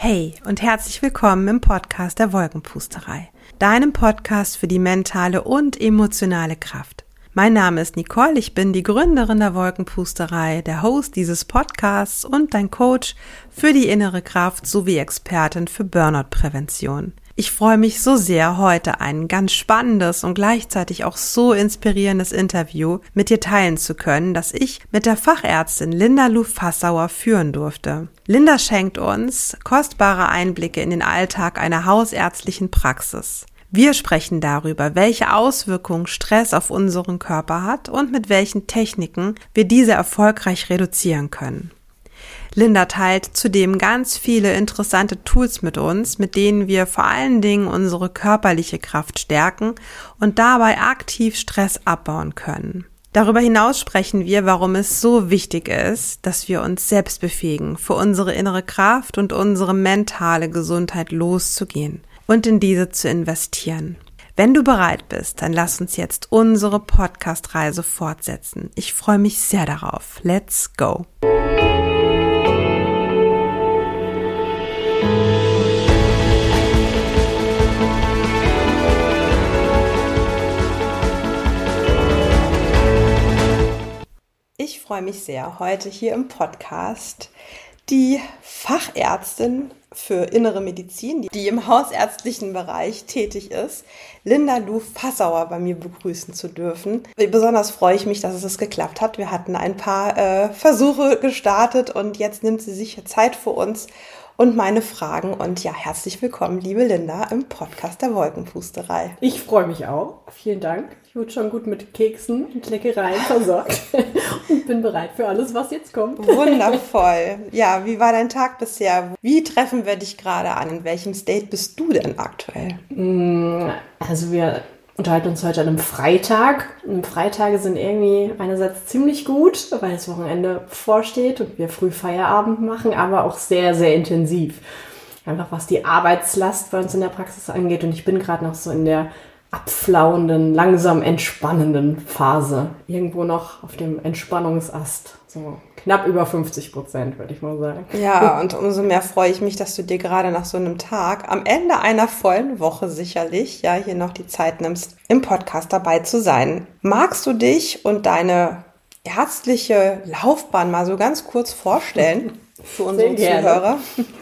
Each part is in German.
Hey und herzlich willkommen im Podcast der Wolkenpusterei, deinem Podcast für die mentale und emotionale Kraft. Mein Name ist Nicole, ich bin die Gründerin der Wolkenpusterei, der Host dieses Podcasts und dein Coach für die innere Kraft sowie Expertin für Burnout-Prävention. Ich freue mich so sehr, heute ein ganz spannendes und gleichzeitig auch so inspirierendes Interview mit dir teilen zu können, das ich mit der Fachärztin Linda Lu Fassauer führen durfte. Linda schenkt uns kostbare Einblicke in den Alltag einer hausärztlichen Praxis. Wir sprechen darüber, welche Auswirkungen Stress auf unseren Körper hat und mit welchen Techniken wir diese erfolgreich reduzieren können. Linda teilt zudem ganz viele interessante Tools mit uns, mit denen wir vor allen Dingen unsere körperliche Kraft stärken und dabei aktiv Stress abbauen können. Darüber hinaus sprechen wir, warum es so wichtig ist, dass wir uns selbst befähigen, für unsere innere Kraft und unsere mentale Gesundheit loszugehen und in diese zu investieren. Wenn du bereit bist, dann lass uns jetzt unsere Podcast-Reise fortsetzen. Ich freue mich sehr darauf. Let's go! Ich freue mich sehr, heute hier im Podcast die Fachärztin für innere Medizin, die im hausärztlichen Bereich tätig ist, Linda Lu Fassauer bei mir begrüßen zu dürfen. Besonders freue ich mich, dass es geklappt hat. Wir hatten ein paar Versuche gestartet und jetzt nimmt sie sich Zeit für uns und meine Fragen. Und ja, herzlich willkommen, liebe Linda, im Podcast der Wolkenpusterei. Ich freue mich auch. Vielen Dank. Ich wurde schon gut mit Keksen und Leckereien versorgt und bin bereit für alles, was jetzt kommt. Wundervoll. Ja, wie war dein Tag bisher? Wie treffen wir dich gerade an? In welchem State bist du denn aktuell? Also wir unterhalten uns heute an einem Freitag. Und Freitage sind irgendwie einerseits ziemlich gut, weil das Wochenende bevorsteht und wir früh Feierabend machen, aber auch sehr, sehr intensiv. Einfach was die Arbeitslast bei uns in der Praxis angeht. Und ich bin gerade noch so in der abflauenden, langsam entspannenden Phase. Irgendwo noch auf dem Entspannungsast. So knapp über 50%, würde ich mal sagen. Ja, und umso mehr freue ich mich, dass du dir gerade nach so einem Tag am Ende einer vollen Woche sicherlich ja hier noch die Zeit nimmst, im Podcast dabei zu sein. Magst du dich und deine ärztliche Laufbahn mal so ganz kurz vorstellen für unsere Zuhörer?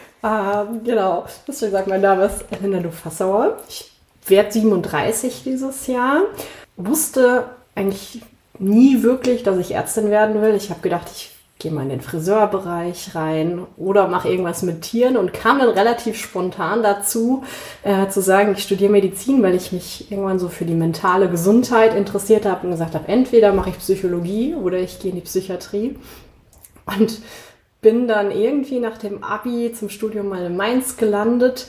Genau, du hast schon gesagt, mein Name ist Linda Lu Fassauer. Ich werde 37 dieses Jahr. Wusste eigentlich nie wirklich, dass ich Ärztin werden will. Ich habe gedacht, ich gehe mal in den Friseurbereich rein oder mache irgendwas mit Tieren und kam dann relativ spontan dazu, zu sagen, ich studiere Medizin, weil ich mich irgendwann so für die mentale Gesundheit interessiert habe und gesagt habe, entweder mache ich Psychologie oder ich gehe in die Psychiatrie. Und bin dann irgendwie nach dem Abi zum Studium mal in Mainz gelandet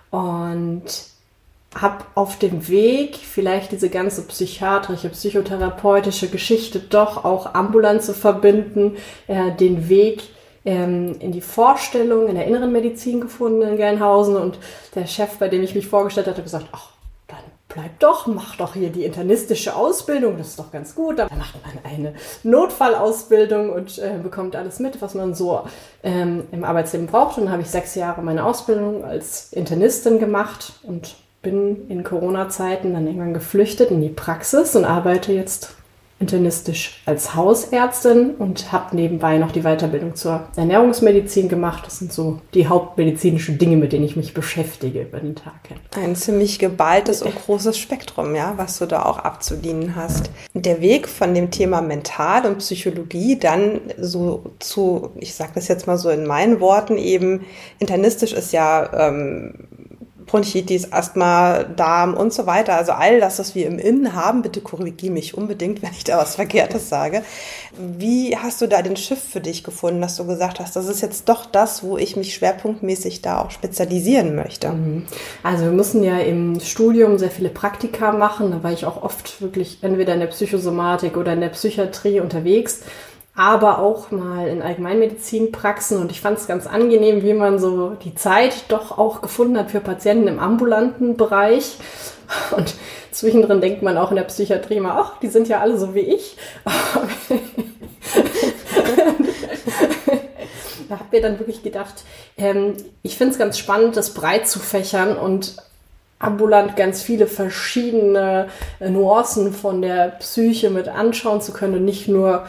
und habe auf dem Weg, vielleicht diese ganze psychiatrische, psychotherapeutische Geschichte doch auch ambulant zu verbinden, den Weg in die Vorstellung in der inneren Medizin gefunden in Gelnhausen. Und der Chef, bei dem ich mich vorgestellt hatte, hat gesagt, ach, dann bleib doch, mach doch hier die internistische Ausbildung, das ist doch ganz gut. Dann macht man eine Notfallausbildung und bekommt alles mit, was man so im Arbeitsleben braucht. Und dann habe ich 6 Jahre meine Ausbildung als Internistin gemacht und bin in Corona-Zeiten dann irgendwann geflüchtet in die Praxis und arbeite jetzt internistisch als Hausärztin und habe nebenbei noch die Weiterbildung zur Ernährungsmedizin gemacht. Das sind so die hauptmedizinischen Dinge, mit denen ich mich beschäftige über den Tag hin. Ein ziemlich geballtes und großes Spektrum, ja, was du da auch abzudienen hast. Der Weg von dem Thema Mental und Psychologie dann so zu, ich sage das jetzt mal so in meinen Worten eben, internistisch ist ja Bronchitis, Asthma, Darm und so weiter. Also all das, was wir im Innen haben, bitte korrigiere mich unbedingt, wenn ich da was Verkehrtes sage. Wie hast du da den Shift für dich gefunden, dass du gesagt hast, das ist jetzt doch das, wo ich mich schwerpunktmäßig da auch spezialisieren möchte? Also wir mussten ja im Studium sehr viele Praktika machen. Da war ich auch oft wirklich entweder in der Psychosomatik oder in der Psychiatrie unterwegs, aber auch mal in Allgemeinmedizinpraxen. Und ich fand es ganz angenehm, wie man so die Zeit doch auch gefunden hat für Patienten im ambulanten Bereich. Und zwischendrin denkt man auch in der Psychiatrie immer, ach, die sind ja alle so wie ich. habe mir dann wirklich gedacht, ich finde es ganz spannend, das breit zu fächern und ambulant ganz viele verschiedene Nuancen von der Psyche mit anschauen zu können und nicht nur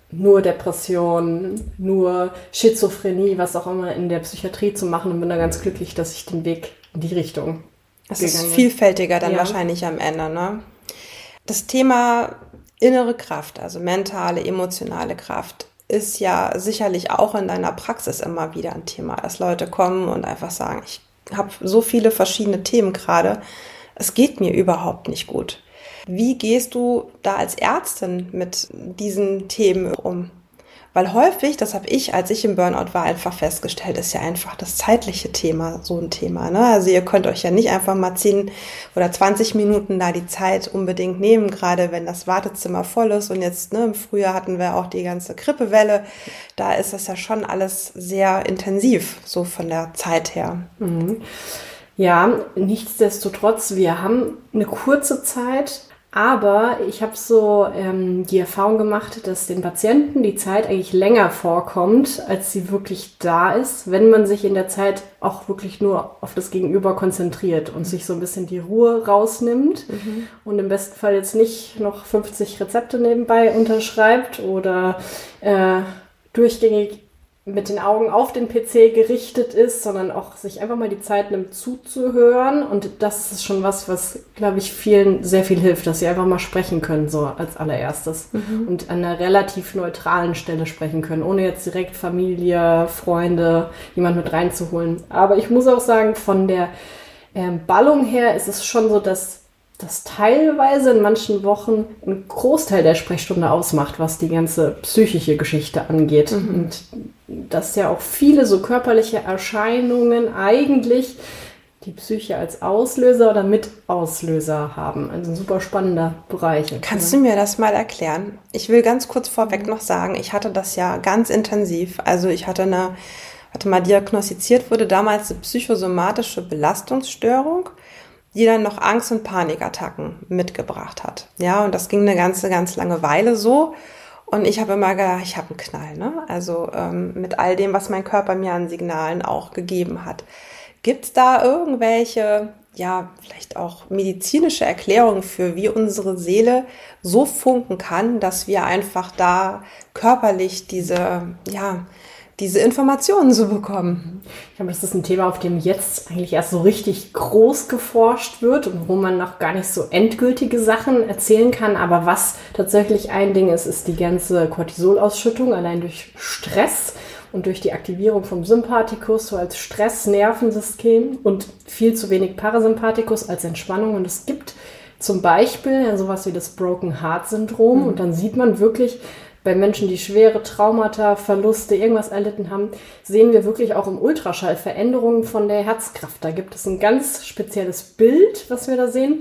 Depression, nur Schizophrenie, was auch immer in der Psychiatrie zu machen, und bin da ganz glücklich, dass ich den Weg in die Richtung das ist vielfältiger dann wahrscheinlich am Ende, ne? Das Thema innere Kraft, also mentale, emotionale Kraft, ist ja sicherlich auch in deiner Praxis immer wieder ein Thema, dass Leute kommen und einfach sagen, ich habe so viele verschiedene Themen gerade, es geht mir überhaupt nicht gut. Wie gehst du da als Ärztin mit diesen Themen um? Weil häufig, das habe ich, als ich im Burnout war, einfach festgestellt, ist ja einfach das zeitliche Thema so ein Thema, ne? Also ihr könnt euch ja nicht einfach mal 10 oder 20 Minuten da die Zeit unbedingt nehmen, gerade wenn das Wartezimmer voll ist. Und jetzt, ne, im Frühjahr hatten wir auch die ganze Grippewelle. Da ist das ja schon alles sehr intensiv, so von der Zeit her. Mhm. Ja, nichtsdestotrotz, wir haben eine kurze Zeit. Aber ich habe so die Erfahrung gemacht, dass den Patienten die Zeit eigentlich länger vorkommt, als sie wirklich da ist, wenn man sich in der Zeit auch wirklich nur auf das Gegenüber konzentriert und sich so ein bisschen die Ruhe rausnimmt und im besten Fall jetzt nicht noch 50 Rezepte nebenbei unterschreibt oder durchgängig mit den Augen auf den PC gerichtet ist, sondern auch sich einfach mal die Zeit nimmt zuzuhören. Und das ist schon was, glaube ich, vielen sehr viel hilft, dass sie einfach mal sprechen können, so als allererstes. Und an einer relativ neutralen Stelle sprechen können, ohne jetzt direkt Familie, Freunde, jemand mit reinzuholen. Aber ich muss auch sagen, von der Ballung her ist es schon so, dass das teilweise in manchen Wochen einen Großteil der Sprechstunde ausmacht, was die ganze psychische Geschichte angeht. Und dass ja auch viele so körperliche Erscheinungen eigentlich die Psyche als Auslöser oder Mitauslöser haben. Also ein super spannender Bereich. Kannst du mir das mal erklären? Ich will ganz kurz vorweg noch sagen, ich hatte das ja ganz intensiv. Also ich hatte mal diagnostiziert, wurde damals eine psychosomatische Belastungsstörung, die dann noch Angst- und Panikattacken mitgebracht hat. Ja, und das ging eine ganz lange Weile so. Und ich habe immer gedacht, ich habe einen Knall, ne? Also mit all dem, was mein Körper mir an Signalen auch gegeben hat. Gibt es da irgendwelche, ja, vielleicht auch medizinische Erklärungen für, wie unsere Seele so funken kann, dass wir einfach da körperlich diese Informationen so bekommen? Ich glaube, das ist ein Thema, auf dem jetzt eigentlich erst so richtig groß geforscht wird und wo man noch gar nicht so endgültige Sachen erzählen kann. Aber was tatsächlich ein Ding ist, ist die ganze Cortisolausschüttung, allein durch Stress und durch die Aktivierung vom Sympathikus, so als Stress-Nervensystem, und viel zu wenig Parasympathikus als Entspannung. Und es gibt zum Beispiel sowas wie das Broken Heart Syndrom. Und dann sieht man wirklich, bei Menschen, die schwere Traumata, Verluste, irgendwas erlitten haben, sehen wir wirklich auch im Ultraschall Veränderungen von der Herzkraft. Da gibt es ein ganz spezielles Bild, was wir da sehen.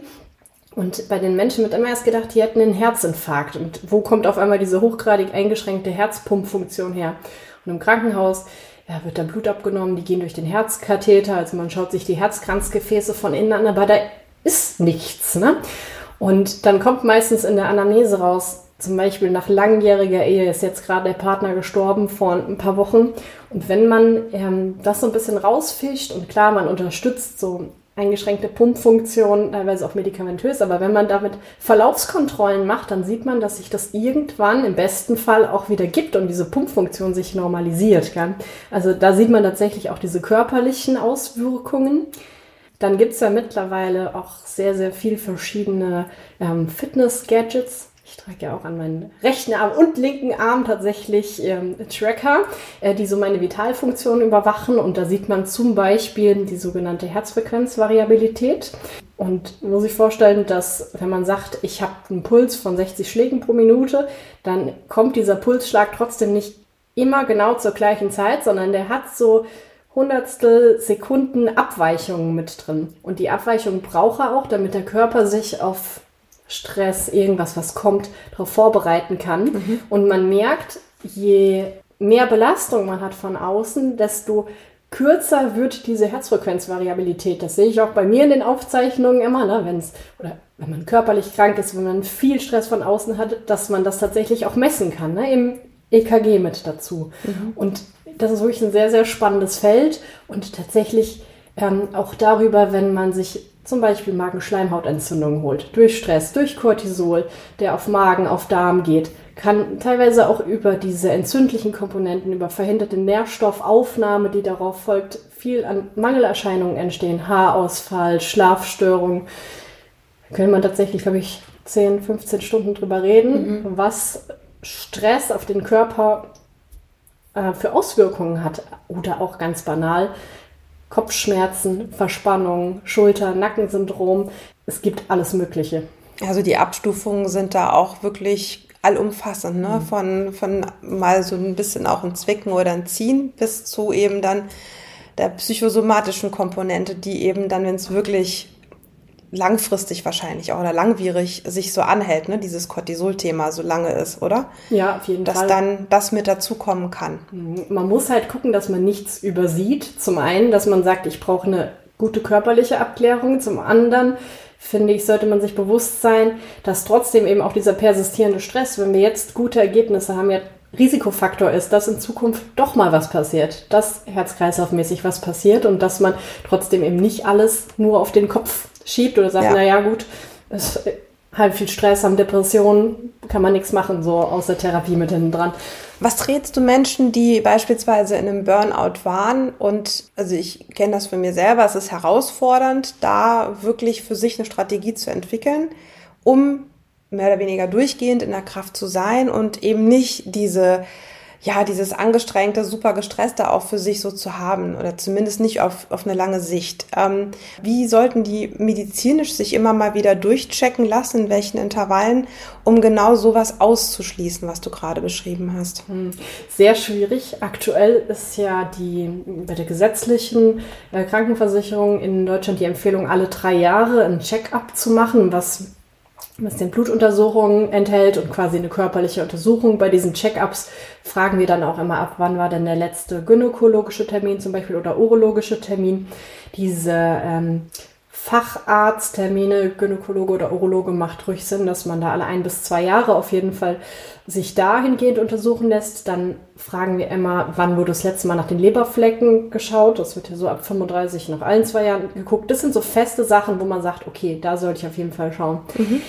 Und bei den Menschen wird immer erst gedacht, die hätten einen Herzinfarkt. Und wo kommt auf einmal diese hochgradig eingeschränkte Herzpumpfunktion her? Und im Krankenhaus wird da Blut abgenommen, die gehen durch den Herzkatheter, also man schaut sich die Herzkranzgefäße von innen an, aber da ist nichts, ne? Und dann kommt meistens in der Anamnese raus, zum Beispiel nach langjähriger Ehe ist jetzt gerade der Partner gestorben vor ein paar Wochen. Und wenn man das so ein bisschen rausfischt, und klar, man unterstützt so eingeschränkte Pumpfunktion, teilweise auch medikamentös, aber wenn man damit Verlaufskontrollen macht, dann sieht man, dass sich das irgendwann im besten Fall auch wieder gibt und diese Pumpfunktion sich normalisiert. Gell? Also da sieht man tatsächlich auch diese körperlichen Auswirkungen. Dann gibt es ja mittlerweile auch sehr viel verschiedene Fitness-Gadgets. Ich trage ja auch an meinen rechten Arm und linken Arm tatsächlich Tracker, die so meine Vitalfunktion überwachen. Und da sieht man zum Beispiel die sogenannte Herzfrequenzvariabilität. Und muss sich vorstellen, dass wenn man sagt, ich habe einen Puls von 60 Schlägen pro Minute, dann kommt dieser Pulsschlag trotzdem nicht immer genau zur gleichen Zeit, sondern der hat so Hundertstel Sekunden Abweichungen mit drin. Und die Abweichungen braucht er auch, damit der Körper sich auf Stress, irgendwas, was kommt, darauf vorbereiten kann. Und man merkt, je mehr Belastung man hat von außen, desto kürzer wird diese Herzfrequenzvariabilität. Das sehe ich auch bei mir in den Aufzeichnungen immer, ne? Wenn man körperlich krank ist, wenn man viel Stress von außen hat, dass man das tatsächlich auch messen kann, ne? Im EKG mit dazu. Und das ist wirklich ein sehr, sehr spannendes Feld und tatsächlich auch darüber, wenn man sich zum Beispiel Magenschleimhautentzündungen holt, durch Stress, durch Cortisol, der auf Magen, auf Darm geht, kann teilweise auch über diese entzündlichen Komponenten, über verhinderte Nährstoffaufnahme, die darauf folgt, viel an Mangelerscheinungen entstehen, Haarausfall, Schlafstörungen. Da könnte man tatsächlich, glaube ich, 10, 15 Stunden drüber reden, was Stress auf den Körper für Auswirkungen hat. Oder auch ganz banal, Kopfschmerzen, Verspannung, Schulter-, Nackensyndrom. Es gibt alles Mögliche. Also die Abstufungen sind da auch wirklich allumfassend, ne? Von mal so ein bisschen auch ein Zwicken oder ein Ziehen bis zu eben dann der psychosomatischen Komponente, die eben dann, wenn es wirklich langfristig wahrscheinlich auch oder langwierig sich so anhält, ne, dieses Cortisol-Thema so lange ist, oder? Ja, auf jeden Fall. Dass dann das mit dazukommen kann. Man muss halt gucken, dass man nichts übersieht. Zum einen, dass man sagt, ich brauche eine gute körperliche Abklärung. Zum anderen, finde ich, sollte man sich bewusst sein, dass trotzdem eben auch dieser persistierende Stress, wenn wir jetzt gute Ergebnisse haben, ja Risikofaktor ist, dass in Zukunft doch mal was passiert, dass herz-kreislauf-mäßig was passiert und dass man trotzdem eben nicht alles nur auf den Kopf schiebt oder sagt, naja gut, es halt viel Stress, haben Depressionen, kann man nichts machen, so außer Therapie mit hinten dran. Was rätst du Menschen, die beispielsweise in einem Burnout waren und, also ich kenne das für mir selber, es ist herausfordernd, da wirklich für sich eine Strategie zu entwickeln, um mehr oder weniger durchgehend in der Kraft zu sein und eben nicht dieses angestrengte, super gestresste auch für sich so zu haben oder zumindest nicht auf eine lange Sicht. Wie sollten die medizinisch sich immer mal wieder durchchecken lassen, in welchen Intervallen, um genau sowas auszuschließen, was du gerade beschrieben hast? Sehr schwierig. Aktuell ist ja bei der gesetzlichen Krankenversicherung in Deutschland die Empfehlung, alle 3 Jahre ein Check-up zu machen, was den Blutuntersuchungen enthält und quasi eine körperliche Untersuchung. Bei diesen Check-ups fragen wir dann auch immer ab, wann war denn der letzte gynäkologische Termin zum Beispiel oder urologische Termin. Diese Facharzttermine, Gynäkologe oder Urologe, macht ruhig Sinn, dass man da alle 1 bis 2 Jahre auf jeden Fall sich dahingehend untersuchen lässt. Dann fragen wir immer, wann wurde das letzte Mal nach den Leberflecken geschaut. Das wird ja so ab 35 nach allen 2 Jahren geguckt. Das sind so feste Sachen, wo man sagt, okay, da sollte ich auf jeden Fall schauen.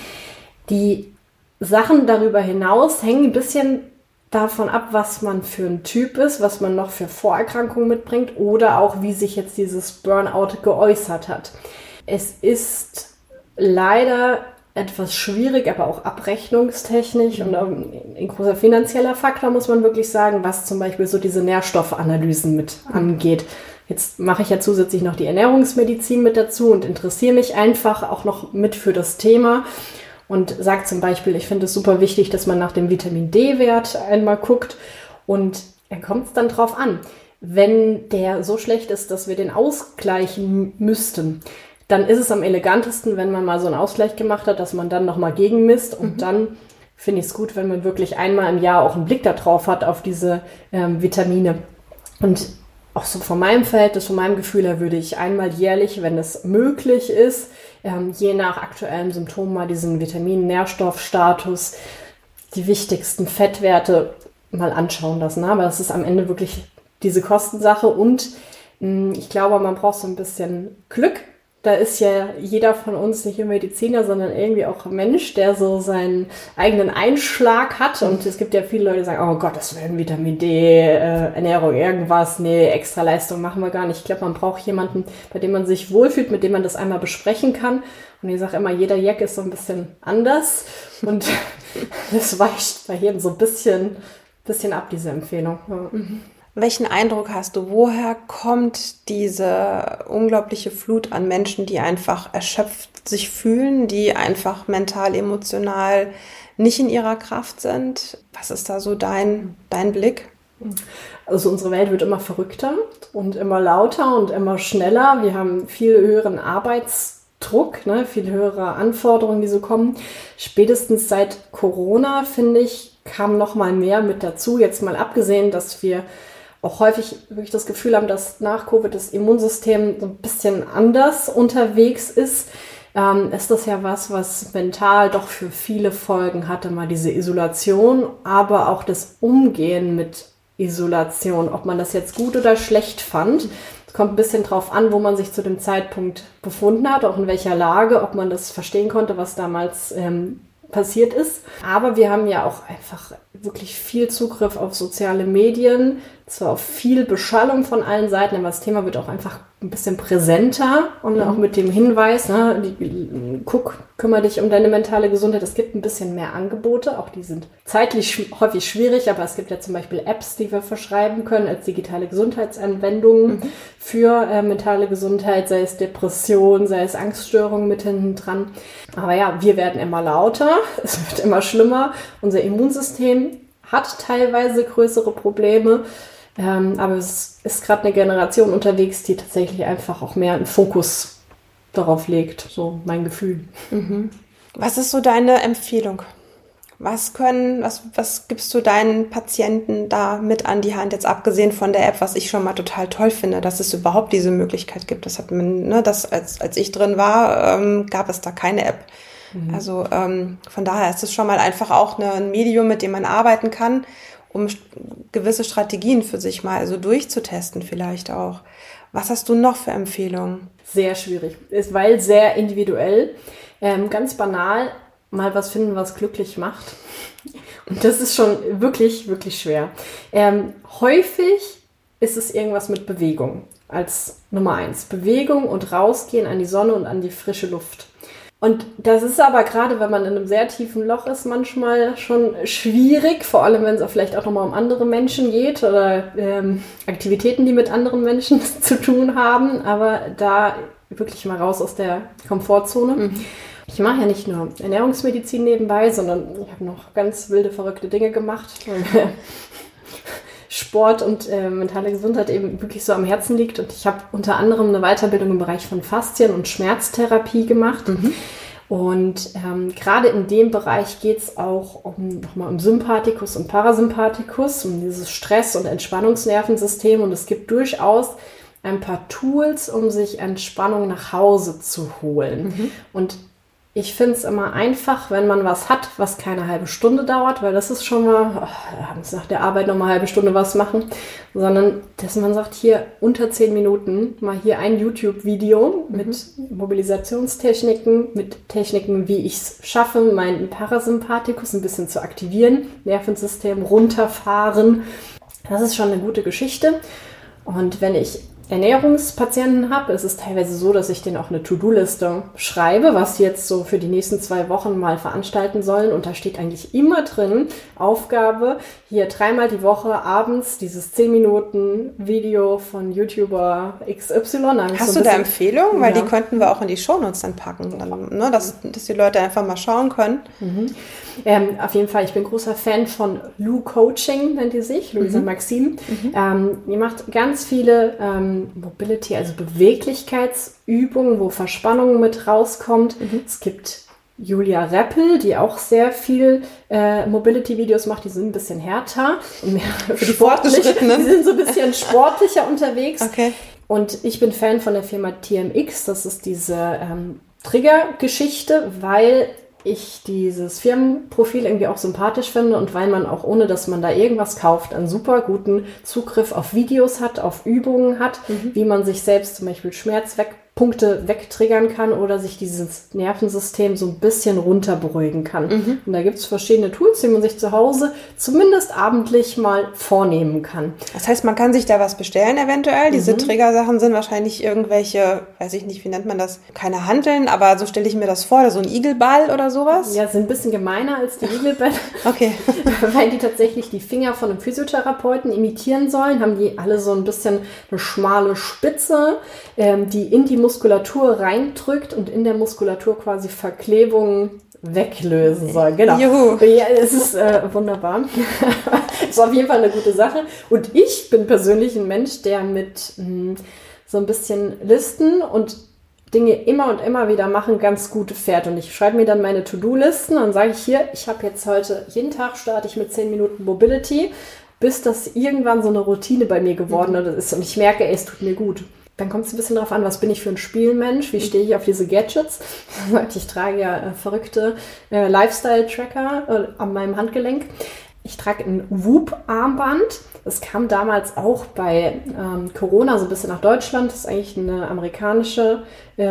Die Sachen darüber hinaus hängen ein bisschen davon ab, was man für ein Typ ist, was man noch für Vorerkrankungen mitbringt oder auch, wie sich jetzt dieses Burnout geäußert hat. Es ist leider etwas schwierig, aber auch abrechnungstechnisch und ein großer finanzieller Faktor, muss man wirklich sagen, was zum Beispiel so diese Nährstoffanalysen mit angeht. Jetzt mache ich ja zusätzlich noch die Ernährungsmedizin mit dazu und interessiere mich einfach auch noch mit für das Thema und sage zum Beispiel, ich finde es super wichtig, dass man nach dem Vitamin D-Wert einmal guckt und da kommt es dann drauf an. Wenn der so schlecht ist, dass wir den ausgleichen müssten, dann ist es am elegantesten, wenn man mal so einen Ausgleich gemacht hat, dass man dann nochmal gegenmisst. Und dann finde ich es gut, wenn man wirklich einmal im Jahr auch einen Blick darauf hat, auf diese Vitamine. Und auch so von meinem Verhältnis, von meinem Gefühl her, würde ich einmal jährlich, wenn es möglich ist, je nach aktuellem Symptom mal diesen Vitamin-Nährstoffstatus, die wichtigsten Fettwerte mal anschauen lassen. Aber das ist am Ende wirklich diese Kostensache. Und ich glaube, man braucht so ein bisschen Glück. Da ist ja jeder von uns nicht nur Mediziner, sondern irgendwie auch ein Mensch, der so seinen eigenen Einschlag hat. Und es gibt ja viele Leute, die sagen, oh Gott, das wäre Vitamin D, Ernährung, irgendwas. Nee, extra Leistung machen wir gar nicht. Ich glaube, man braucht jemanden, bei dem man sich wohlfühlt, mit dem man das einmal besprechen kann. Und ich sage immer, jeder Jack ist so ein bisschen anders. Und das weicht bei jedem so ein bisschen ab, diese Empfehlung. Ja. Welchen Eindruck hast du? Woher kommt diese unglaubliche Flut an Menschen, die einfach erschöpft sich fühlen, die einfach mental, emotional nicht in ihrer Kraft sind? Was ist da so dein Blick? Also unsere Welt wird immer verrückter und immer lauter und immer schneller. Wir haben viel höheren Arbeitsdruck, viel höhere Anforderungen, die so kommen. Spätestens seit Corona, finde ich, kam noch mal mehr mit dazu. Jetzt mal abgesehen, dass wir auch häufig wirklich das Gefühl haben, dass nach Covid das Immunsystem so ein bisschen anders unterwegs ist das ja was mental doch für viele Folgen hatte, mal diese Isolation, aber auch das Umgehen mit Isolation, ob man das jetzt gut oder schlecht fand. Es kommt ein bisschen drauf an, wo man sich zu dem Zeitpunkt befunden hat, auch in welcher Lage, ob man das verstehen konnte, was damals passiert ist. Aber wir haben ja auch einfach wirklich viel Zugriff auf soziale Medien, zwar auf viel Beschallung von allen Seiten, aber das Thema wird auch einfach ein bisschen präsenter und auch mit dem Hinweis, ne, kümmere dich um deine mentale Gesundheit. Es gibt ein bisschen mehr Angebote, auch die sind zeitlich häufig schwierig, aber es gibt ja zum Beispiel Apps, die wir verschreiben können als digitale Gesundheitsanwendungen für mentale Gesundheit, sei es Depression, sei es Angststörungen mit hinten dran. Aber ja, wir werden immer lauter, es wird immer schlimmer, unser Immunsystem hat teilweise größere Probleme. Aber es ist gerade eine Generation unterwegs, die tatsächlich einfach auch mehr einen Fokus darauf legt. So mein Gefühl. Was ist so deine Empfehlung? Was gibst du deinen Patienten da mit an die Hand, jetzt abgesehen von der App, was ich schon mal total toll finde, dass es überhaupt diese Möglichkeit gibt. Das hat man, ne, als ich drin war, gab es da keine App. Also von daher ist es schon mal einfach auch ein Medium, mit dem man arbeiten kann, um gewisse Strategien für sich mal so durchzutesten vielleicht auch. Was hast du noch für Empfehlungen? Sehr schwierig, weil sehr individuell. Ganz banal, mal was finden, was glücklich macht. Und das ist schon wirklich, wirklich schwer. Häufig ist es irgendwas mit Bewegung als Nummer 1. Bewegung und rausgehen an die Sonne und an die frische Luft. Und das ist aber gerade, wenn man in einem sehr tiefen Loch ist, manchmal schon schwierig, vor allem wenn es auch vielleicht auch nochmal um andere Menschen geht oder Aktivitäten, die mit anderen Menschen zu tun haben, aber da wirklich mal raus aus der Komfortzone. Ich mache ja nicht nur Ernährungsmedizin nebenbei, sondern ich habe noch ganz wilde, verrückte Dinge gemacht. Sport und mentale Gesundheit eben wirklich so am Herzen liegt. Und ich habe unter anderem eine Weiterbildung im Bereich von Faszien- und Schmerztherapie gemacht. Und gerade in dem Bereich geht es auch nochmal um Sympathikus und Parasympathikus, um dieses Stress- und Entspannungsnervensystem. Und es gibt durchaus ein paar Tools, um sich Entspannung nach Hause zu holen. Und ich finde es immer einfach, wenn man was hat, was keine halbe Stunde dauert, weil das ist schon mal, abends nach der Arbeit noch mal eine halbe Stunde was machen, sondern dass man sagt, hier unter 10 Minuten mal hier ein YouTube-Video mit Mobilisationstechniken, mit Techniken, wie ich es schaffe, meinen Parasympathikus ein bisschen zu aktivieren, Nervensystem runterfahren. Das ist schon eine gute Geschichte. Und wenn ich Ernährungspatienten habe, ist es teilweise so, dass ich denen auch eine To-Do-Liste schreibe, was sie jetzt so für die nächsten 2 Wochen mal veranstalten sollen. Und da steht eigentlich immer drin, Aufgabe, hier 3-mal die Woche abends dieses 10 Minuten Video von YouTuber XY. Hast du da Empfehlungen? Weil die könnten wir auch in die Shownotes dann packen, dann, ne, dass die Leute einfach mal schauen können. Auf jeden Fall, ich bin großer Fan von Lou Coaching, nennt die sich, Luisa Maxim. Die macht ganz viele Mobility, also Beweglichkeitsübungen, wo Verspannung mit rauskommt. Es gibt Julia Reppel, die auch sehr viel Mobility-Videos macht, die sind ein bisschen härter und mehr für die Sportlichen. Die sind so ein bisschen sportlicher unterwegs. Okay. Und ich bin Fan von der Firma TMX, das ist diese Trigger-Geschichte, weil ich dieses Firmenprofil irgendwie auch sympathisch finde und weil man auch, ohne dass man da irgendwas kauft, einen super guten Zugriff auf Videos hat, auf Übungen hat, wie man sich selbst zum Beispiel Schmerzpunkte wegtriggern kann oder sich dieses Nervensystem so ein bisschen runterberuhigen kann. Und da gibt es verschiedene Tools, die man sich zu Hause zumindest abendlich mal vornehmen kann. Das heißt, man kann sich da was bestellen eventuell. Diese Triggersachen sind wahrscheinlich irgendwelche, weiß ich nicht, wie nennt man das? Keine Hanteln, aber so stelle ich mir das vor, so ein Igelball oder sowas. Ja, sind ein bisschen gemeiner als die Igelbälle. Okay. Weil die tatsächlich die Finger von einem Physiotherapeuten imitieren sollen, haben die alle so ein bisschen eine schmale Spitze, die in die Muskulatur reindrückt und in der Muskulatur quasi Verklebungen weglösen soll. Genau. Juhu. Ja, es ist wunderbar. Ist auf jeden Fall eine gute Sache. Und ich bin persönlich ein Mensch, der mit so ein bisschen Listen und Dinge immer und immer wieder machen ganz gut fährt. Und ich schreibe mir dann meine To-Do-Listen und sage ich hier, ich habe jetzt heute, jeden Tag starte ich mit 10 Minuten Mobility, bis das irgendwann so eine Routine bei mir geworden ist. Und ich merke, es tut mir gut. Dann kommt es ein bisschen darauf an, was bin ich für ein Spielmensch, wie stehe ich auf diese Gadgets. Ich trage ja verrückte Lifestyle-Tracker an meinem Handgelenk. Ich trage ein Whoop-Armband. Das kam damals auch bei Corona so ein bisschen nach Deutschland. Das ist eigentlich eine amerikanische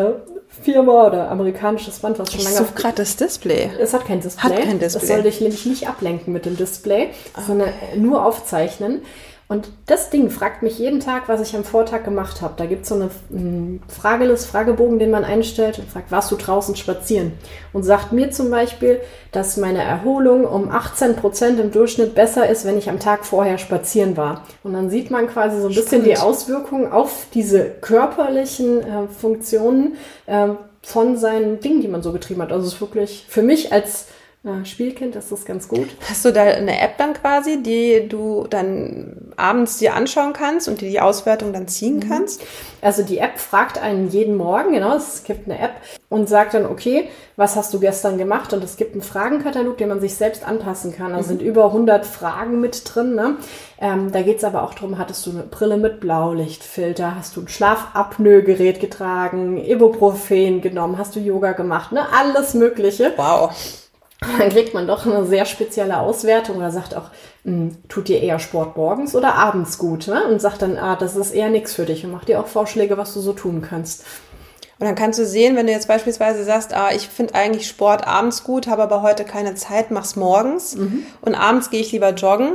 Firma oder amerikanisches Band, was schon lange... Ich suche gerade das Display. Es hat kein Display. Das soll dich nämlich nicht ablenken mit dem Display, sondern nur aufzeichnen. Und das Ding fragt mich jeden Tag, was ich am Vortag gemacht habe. Da gibt es so eine Fragebogen, den man einstellt und fragt, warst du draußen spazieren? Und sagt mir zum Beispiel, dass meine Erholung um 18% im Durchschnitt besser ist, wenn ich am Tag vorher spazieren war. Und dann sieht man quasi so ein bisschen die Auswirkungen auf diese körperlichen Funktionen von seinen Dingen, die man so getrieben hat. Also es ist wirklich für mich als Spielkind ist das ganz gut. Hast du da eine App dann quasi, die du dann abends dir anschauen kannst und die Auswertung dann ziehen kannst? Also die App fragt einen jeden Morgen, genau, es gibt eine App und sagt dann, okay, was hast du gestern gemacht? Und es gibt einen Fragenkatalog, den man sich selbst anpassen kann. Da sind über 100 Fragen mit drin. Ne? Da geht es aber auch darum, hattest du eine Brille mit Blaulichtfilter, hast du ein Schlafapnoe-Gerät getragen, Ibuprofen genommen, hast du Yoga gemacht, ne? Alles Mögliche. Wow. Dann kriegt man doch eine sehr spezielle Auswertung oder sagt auch, tut dir eher Sport morgens oder abends gut? Ne? Und sagt dann, das ist eher nichts für dich und macht dir auch Vorschläge, was du so tun kannst. Und dann kannst du sehen, wenn du jetzt beispielsweise sagst, ich finde eigentlich Sport abends gut, habe aber heute keine Zeit, mach's morgens und abends gehe ich lieber joggen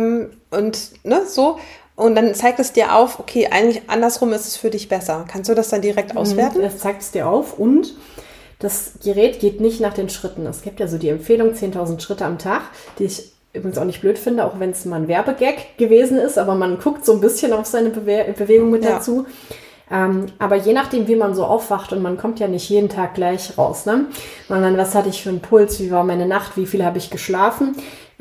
und ne, so. Und dann zeigt es dir auf, okay, eigentlich andersrum ist es für dich besser. Kannst du das dann direkt auswerten? Das zeigt es dir auf und das Gerät geht nicht nach den Schritten. Es gibt ja so die Empfehlung 10.000 Schritte am Tag, die ich übrigens auch nicht blöd finde, auch wenn es mal ein Werbegag gewesen ist, aber man guckt so ein bisschen auf seine Bewegung mit dazu. Aber je nachdem, wie man so aufwacht und man kommt ja nicht jeden Tag gleich raus, ne? Sondern was hatte ich für einen Puls, wie war meine Nacht, wie viel habe ich geschlafen,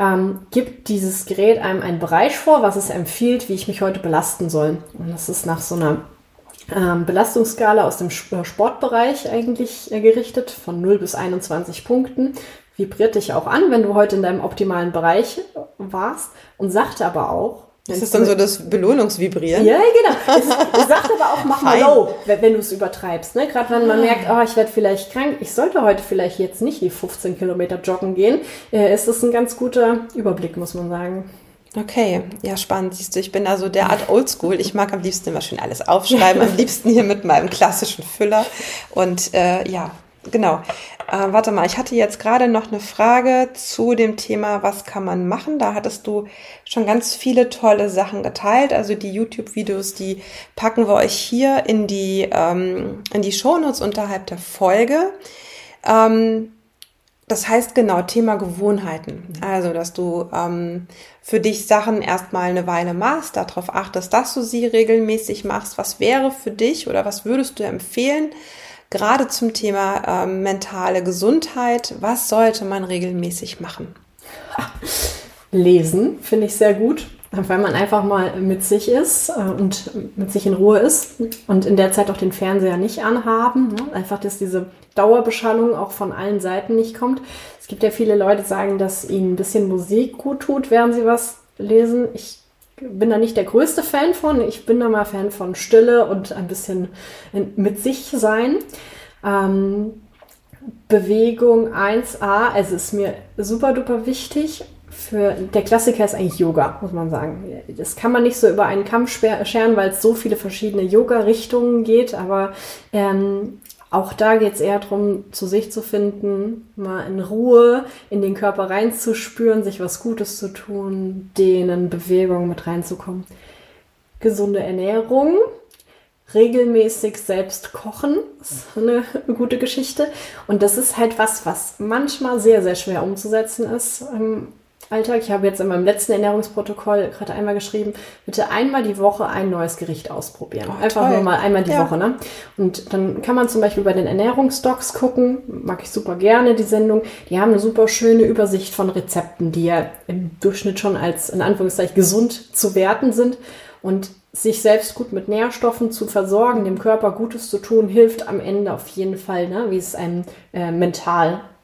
gibt dieses Gerät einem einen Bereich vor, was es empfiehlt, wie ich mich heute belasten soll. Und das ist nach so einer Belastungsskala aus dem Sportbereich eigentlich gerichtet, von 0 bis 21 Punkten. Vibriert dich auch an, wenn du heute in deinem optimalen Bereich warst und sagt aber auch... Das ist dann so das Belohnungsvibrieren? Ja, genau. Es sagt aber auch, mach mal low, wenn du es übertreibst. Ne? Gerade wenn man merkt, ich werde vielleicht krank, ich sollte heute vielleicht jetzt nicht die 15 Kilometer joggen gehen, ist das ein ganz guter Überblick, muss man sagen. Okay, ja, spannend. Siehst du, ich bin also derart oldschool. Ich mag am liebsten immer schön alles aufschreiben, am liebsten hier mit meinem klassischen Füller. Und ja, genau. Warte mal, ich hatte jetzt gerade noch eine Frage zu dem Thema, was kann man machen? Da hattest du schon ganz viele tolle Sachen geteilt. Also die YouTube-Videos, die packen wir euch hier in die Shownotes unterhalb der Folge. Das heißt genau, Thema Gewohnheiten. Also, dass du für dich Sachen erstmal eine Weile machst, darauf achtest, dass du sie regelmäßig machst. Was wäre für dich oder was würdest du empfehlen, gerade zum Thema mentale Gesundheit? Was sollte man regelmäßig machen? Lesen finde ich sehr gut, weil man einfach mal mit sich ist und mit sich in Ruhe ist und in der Zeit auch den Fernseher nicht anhaben. Ne? Einfach, dass diese Dauerbeschallung auch von allen Seiten nicht kommt. Es gibt ja viele Leute, die sagen, dass ihnen ein bisschen Musik gut tut, während sie was lesen. Ich bin da nicht der größte Fan von. Ich bin da mal Fan von Stille und ein bisschen mit sich sein. Bewegung 1a, also ist mir super duper wichtig. Der Klassiker ist eigentlich Yoga, muss man sagen. Das kann man nicht so über einen Kamm scheren, weil es so viele verschiedene Yoga-Richtungen geht, aber auch da geht es eher darum, zu sich zu finden, mal in Ruhe in den Körper reinzuspüren, sich was Gutes zu tun, dehnen, Bewegung mit reinzukommen. Gesunde Ernährung, regelmäßig selbst kochen, ist eine gute Geschichte. Und das ist halt was manchmal sehr, sehr schwer umzusetzen ist im Alltag. Ich habe jetzt in meinem letzten Ernährungsprotokoll gerade einmal geschrieben, bitte einmal die Woche ein neues Gericht ausprobieren. Einfach toll. nur mal einmal die Woche. Ne? Und dann kann man zum Beispiel bei den Ernährungsdocs gucken, mag ich super gerne die Sendung. Die haben eine super schöne Übersicht von Rezepten, die ja im Durchschnitt schon als, in Anführungszeichen, gesund zu werten sind. Und sich selbst gut mit Nährstoffen zu versorgen, dem Körper Gutes zu tun, hilft am Ende auf jeden Fall, ne? Wie es einem mental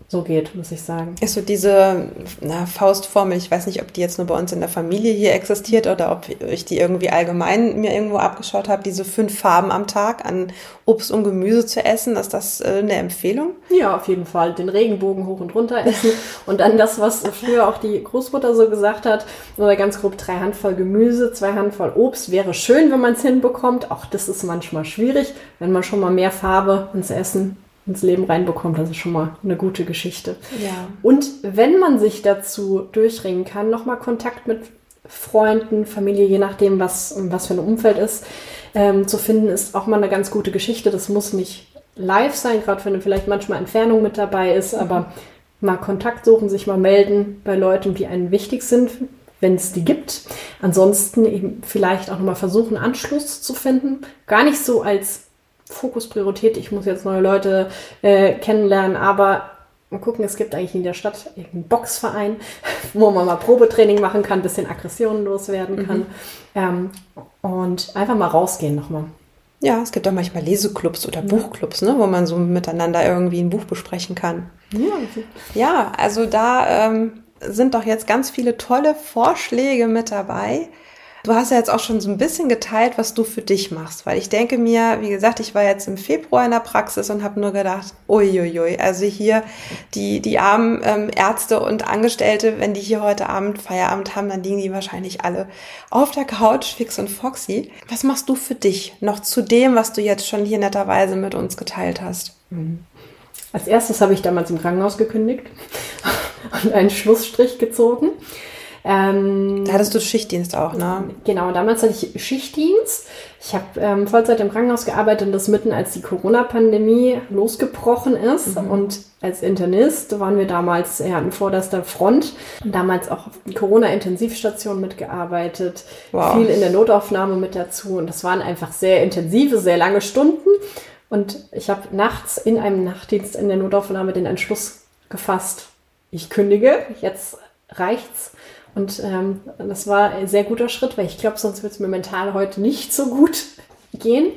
so geht, muss ich sagen. Ist so diese Faustformel, ich weiß nicht, ob die jetzt nur bei uns in der Familie hier existiert oder ob ich die irgendwie allgemein mir irgendwo abgeschaut habe, diese 5 Farben am Tag an Obst und Gemüse zu essen. Ist das eine Empfehlung? Ja, auf jeden Fall. Den Regenbogen hoch und runter essen und dann das, was früher auch die Großmutter so gesagt hat, oder ganz grob 3 Handvoll Gemüse, 2 Handvoll Obst. Wäre schön, wenn man es hinbekommt. Auch das ist manchmal schwierig, wenn man schon mal mehr Farbe ins Essen ins Leben reinbekommt, das ist schon mal eine gute Geschichte. Ja. Und wenn man sich dazu durchringen kann, nochmal Kontakt mit Freunden, Familie, je nachdem, was für ein Umfeld ist, zu finden, ist auch mal eine ganz gute Geschichte. Das muss nicht live sein, gerade wenn vielleicht manchmal Entfernung mit dabei ist, aber mal Kontakt suchen, sich mal melden bei Leuten, die einem wichtig sind, wenn es die gibt. Ansonsten eben vielleicht auch nochmal versuchen, Anschluss zu finden. Gar nicht so als Fokuspriorität, ich muss jetzt neue Leute kennenlernen, aber mal gucken, es gibt eigentlich in der Stadt einen Boxverein, wo man mal Probetraining machen kann, ein bisschen Aggressionen loswerden kann und einfach mal rausgehen nochmal. Ja, es gibt auch manchmal Leseclubs oder Buchclubs, ne, wo man so miteinander irgendwie ein Buch besprechen kann. Ja, also da sind doch jetzt ganz viele tolle Vorschläge mit dabei. Du hast ja jetzt auch schon so ein bisschen geteilt, was du für dich machst, weil ich denke mir, wie gesagt, ich war jetzt im Februar in der Praxis und habe nur gedacht, uiuiui, also hier die armen Ärzte und Angestellte, wenn die hier heute Abend Feierabend haben, dann liegen die wahrscheinlich alle auf der Couch, fix und foxy. Was machst du für dich noch zu dem, was du jetzt schon hier netterweise mit uns geteilt hast? Als erstes habe ich damals im Krankenhaus gekündigt und einen Schlussstrich gezogen. Da hattest du Schichtdienst auch, ne? Genau, damals hatte ich Schichtdienst. Ich habe Vollzeit im Krankenhaus gearbeitet und das mitten, als die Corona-Pandemie losgebrochen ist. Und als Internist waren wir damals an vorderster Front. Damals auch auf Corona-Intensivstation mitgearbeitet. Wow. Viel in der Notaufnahme mit dazu. Und das waren einfach sehr intensive, sehr lange Stunden. Und ich habe nachts in einem Nachtdienst in der Notaufnahme den Entschluss gefasst, ich kündige, jetzt reicht's. Und das war ein sehr guter Schritt, weil ich glaube, sonst wird es mir mental heute nicht so gut gehen.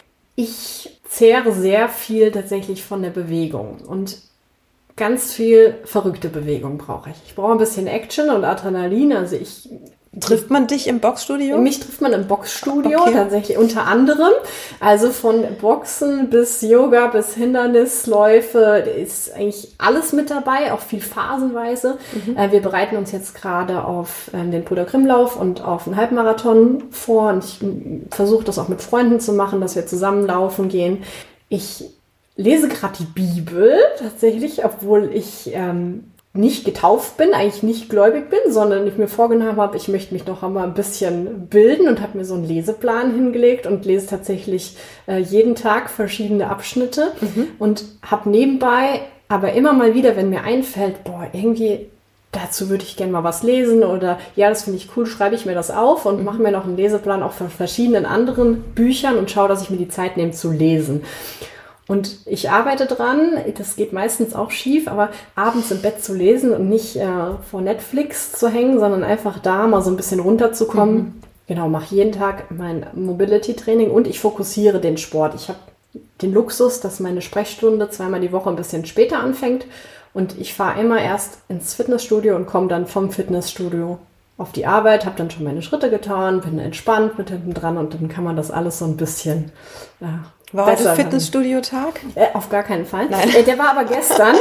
Ich zehre sehr viel tatsächlich von der Bewegung und ganz viel verrückte Bewegung brauche ich. Ich brauche ein bisschen Action und Adrenalin. Also Trifft man dich im Boxstudio? Mich trifft man im Boxstudio, tatsächlich unter anderem. Also von Boxen bis Yoga bis Hindernisläufe ist eigentlich alles mit dabei, auch viel phasenweise. Wir bereiten uns jetzt gerade auf den Bruder Grimm-Lauf und auf einen Halbmarathon vor. Und ich versuche das auch mit Freunden zu machen, dass wir zusammen laufen gehen. Ich lese gerade die Bibel tatsächlich, obwohl ich nicht getauft bin, eigentlich nicht gläubig bin, sondern ich mir vorgenommen habe, ich möchte mich noch einmal ein bisschen bilden und habe mir so einen Leseplan hingelegt und lese tatsächlich jeden Tag verschiedene Abschnitte und habe nebenbei aber immer mal wieder, wenn mir einfällt, irgendwie dazu würde ich gerne mal was lesen oder ja, das finde ich cool, schreibe ich mir das auf und mache mir noch einen Leseplan auch von verschiedenen anderen Büchern und schaue, dass ich mir die Zeit nehme zu lesen. Und ich arbeite dran, das geht meistens auch schief, aber abends im Bett zu lesen und nicht vor Netflix zu hängen, sondern einfach da mal so ein bisschen runterzukommen. Genau, mache jeden Tag mein Mobility-Training und ich fokussiere den Sport. Ich habe den Luxus, dass meine Sprechstunde 2-mal die Woche ein bisschen später anfängt und ich fahre immer erst ins Fitnessstudio und komme dann vom Fitnessstudio auf die Arbeit, habe dann schon meine Schritte getan, bin entspannt mit hinten dran und dann kann man das alles so ein bisschen war heute Fitnessstudio-Tag? Auf gar keinen Fall. Nein. Der war aber gestern.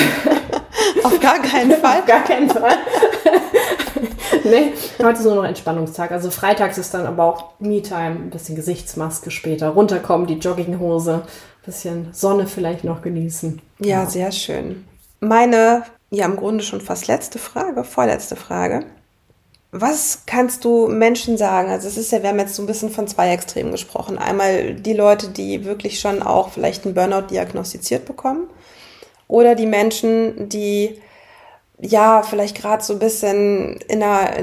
Auf gar keinen Fall? Auf gar keinen Fall. Nee, heute ist nur noch Entspannungstag. Also freitags ist dann aber auch Me-Time, ein bisschen Gesichtsmaske später, runterkommen, die Jogginghose, ein bisschen Sonne vielleicht noch genießen. Ja, sehr schön. Meine, im Grunde schon fast vorletzte Frage. Was kannst du Menschen sagen? Also es ist ja, wir haben jetzt so ein bisschen von 2 Extremen gesprochen. Einmal die Leute, die wirklich schon auch vielleicht einen Burnout diagnostiziert bekommen oder die Menschen, die vielleicht gerade so ein bisschen in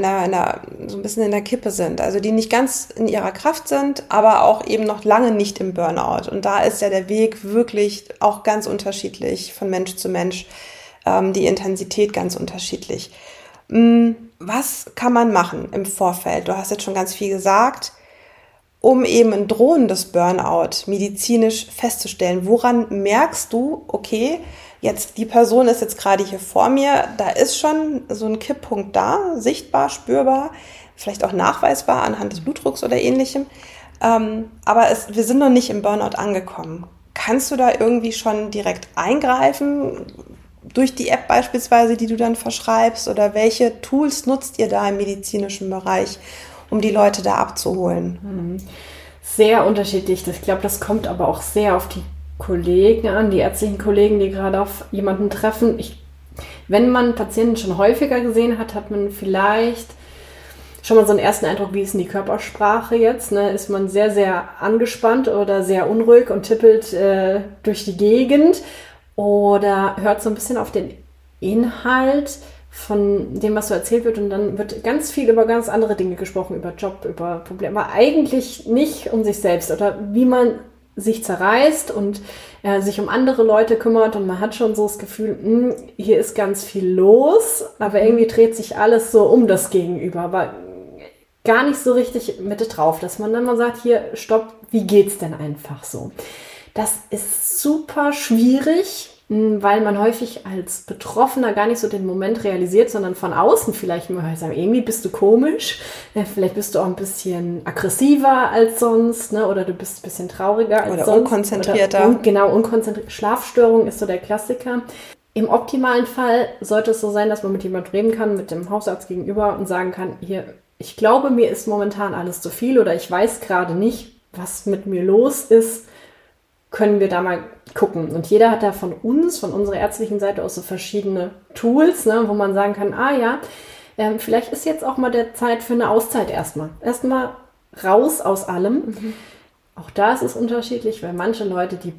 der Kippe sind. Also die nicht ganz in ihrer Kraft sind, aber auch eben noch lange nicht im Burnout. Und da ist ja der Weg wirklich auch ganz unterschiedlich von Mensch zu Mensch, die Intensität ganz unterschiedlich. Was kann man machen im Vorfeld? Du hast jetzt schon ganz viel gesagt. um eben ein drohendes Burnout medizinisch festzustellen? Woran merkst du, okay, jetzt die Person ist jetzt gerade hier vor mir, da ist schon so ein Kipppunkt da, sichtbar, spürbar, vielleicht auch nachweisbar anhand des Blutdrucks oder ähnlichem. Aber wir sind noch nicht im Burnout angekommen. Kannst du da irgendwie schon direkt eingreifen, durch die App beispielsweise, die du dann verschreibst? Oder welche Tools nutzt ihr da im medizinischen Bereich, um die Leute da abzuholen? Sehr unterschiedlich. Ich glaube, das kommt aber auch sehr auf die Kollegen an, die ärztlichen Kollegen, die gerade auf jemanden treffen. Wenn man Patienten schon häufiger gesehen hat, hat man vielleicht schon mal so einen ersten Eindruck, wie ist denn die Körpersprache jetzt? Ne? Ist man sehr, sehr angespannt oder sehr unruhig und tippelt durch die Gegend oder hört so ein bisschen auf den Inhalt von dem, was so erzählt wird, und dann wird ganz viel über ganz andere Dinge gesprochen, über Job, über Probleme, aber eigentlich nicht um sich selbst oder wie man sich zerreißt und sich um andere Leute kümmert, und man hat schon so das Gefühl, hier ist ganz viel los, aber irgendwie dreht sich alles so um das Gegenüber, aber gar nicht so richtig Mitte drauf, dass man dann mal sagt, hier, stopp, wie geht's denn einfach so? Das ist super schwierig, weil man häufig als Betroffener gar nicht so den Moment realisiert, sondern von außen vielleicht mal sagen, irgendwie bist du komisch, vielleicht bist du auch ein bisschen aggressiver als sonst, ne? Oder du bist ein bisschen trauriger als oder sonst. Unkonzentrierter. Unkonzentriert. Schlafstörung ist so der Klassiker. Im optimalen Fall sollte es so sein, dass man mit jemandem reden kann, mit dem Hausarzt gegenüber, und sagen kann, hier, ich glaube, mir ist momentan alles zu viel oder ich weiß gerade nicht, was mit mir los ist. Können wir da mal gucken. Und jeder hat da von uns, von unserer ärztlichen Seite aus so verschiedene Tools, ne, wo man sagen kann, vielleicht ist jetzt auch mal der Zeit für eine Auszeit erstmal. Erstmal raus aus allem. Auch da ist es unterschiedlich, weil manche Leute, die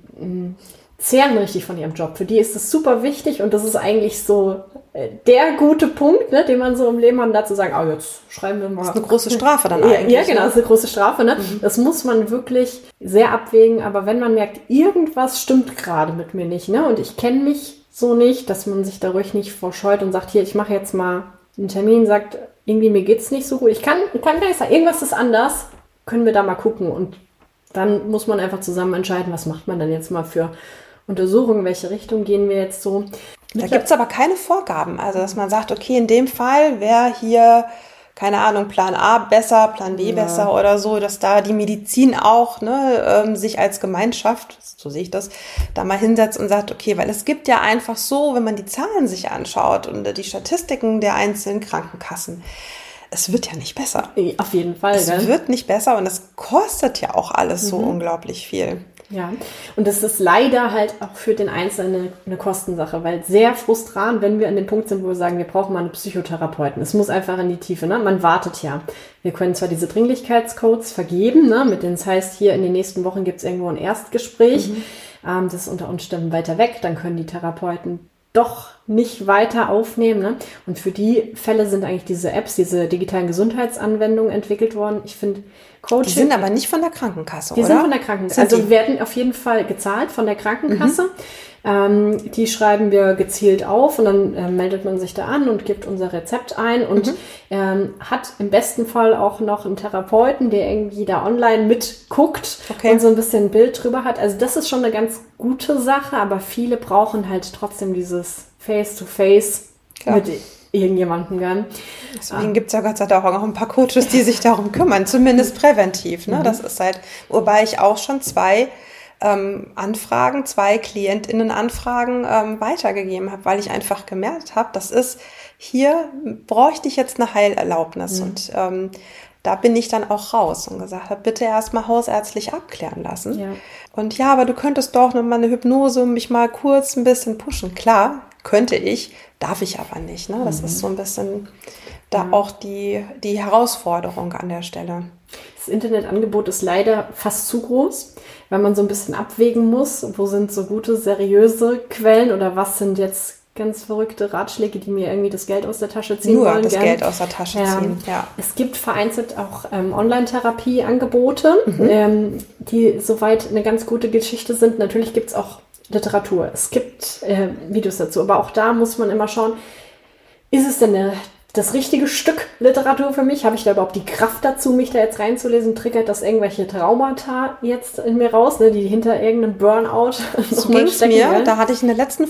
zehren richtig von ihrem Job. Für die ist es super wichtig und das ist eigentlich so der gute Punkt, ne, den man so im Leben hat, dazu sagen, jetzt schreiben wir mal. Das ist eine große Strafe dann eigentlich. Ja, genau, das ist eine große Strafe. Ne? Das muss man wirklich sehr abwägen, aber wenn man merkt, irgendwas stimmt gerade mit mir nicht, ne, und ich kenne mich so nicht, dass man sich da ruhig nicht vorscheut und sagt, hier, ich mache jetzt mal einen Termin, sagt, irgendwie mir geht's nicht so gut. Ich kann gar nicht sagen, irgendwas ist anders, können wir da mal gucken, und dann muss man einfach zusammen entscheiden, was macht man denn jetzt mal für Untersuchungen, in welche Richtung gehen wir jetzt so. Da gibt es aber keine Vorgaben, also dass man sagt, okay, in dem Fall wäre hier, keine Ahnung, Plan A besser, Plan B besser oder so, dass da die Medizin auch sich als Gemeinschaft, so sehe ich das, da mal hinsetzt und sagt, okay, weil es gibt ja einfach so, wenn man die Zahlen sich anschaut und die Statistiken der einzelnen Krankenkassen, es wird ja nicht besser. Auf jeden Fall. Es wird nicht besser und es kostet ja auch alles so unglaublich viel. Ja, und das ist leider halt auch für den Einzelnen eine Kostensache, weil sehr frustrant, wenn wir an dem Punkt sind, wo wir sagen, wir brauchen mal einen Psychotherapeuten. Es muss einfach in die Tiefe, ne? Man wartet ja. Wir können zwar diese Dringlichkeitscodes vergeben, ne? Mit denen es heißt, hier in den nächsten Wochen gibt es irgendwo ein Erstgespräch. Das ist unter Umständen weiter weg, dann können die Therapeuten doch nicht weiter aufnehmen. Ne? Und für die Fälle sind eigentlich diese Apps, diese digitalen Gesundheitsanwendungen entwickelt worden. Ich finde, Coaching... Die sind aber nicht von der Krankenkasse, oder? Die sind von der Krankenkasse. Also werden auf jeden Fall gezahlt von der Krankenkasse. Die schreiben wir gezielt auf und dann meldet man sich da an und gibt unser Rezept ein und hat im besten Fall auch noch einen Therapeuten, der irgendwie da online mitguckt und so ein bisschen ein Bild drüber hat. Also das ist schon eine ganz gute Sache, aber viele brauchen halt trotzdem dieses Face-to-Face mit irgendjemandem gern. Deswegen gibt es ja Gott sei Dank auch noch ein paar Coaches, die sich darum kümmern, zumindest präventiv. Ne? Das ist halt, wobei ich auch schon zwei KlientInnen-Anfragen weitergegeben habe, weil ich einfach gemerkt habe, das ist, hier bräuchte ich jetzt eine Heilerlaubnis und da bin ich dann auch raus und gesagt habe, bitte erstmal hausärztlich abklären lassen. Ja. Und ja, aber du könntest doch noch mal eine Hypnose mich mal kurz ein bisschen pushen. Klar, könnte ich, darf ich aber nicht. Ne? Das ist so ein bisschen da auch die Herausforderung an der Stelle. Das Internetangebot ist leider fast zu groß, weil man so ein bisschen abwägen muss, wo sind so gute, seriöse Quellen oder was sind jetzt ganz verrückte Ratschläge, die mir irgendwie das Geld aus der Tasche ziehen wollen. Nur das Geld aus der Tasche ziehen, ja. Es gibt vereinzelt auch Online-Therapie-Angebote, die soweit eine ganz gute Geschichte sind. Natürlich gibt es auch Literatur. Es gibt Videos dazu, aber auch da muss man immer schauen, ist es denn eine das richtige Stück Literatur für mich? Habe ich da überhaupt die Kraft dazu, mich da jetzt reinzulesen? Triggert das irgendwelche Traumata jetzt in mir raus, ne, die hinter irgendeinem Burnout so ging's mir. Da hatte ich in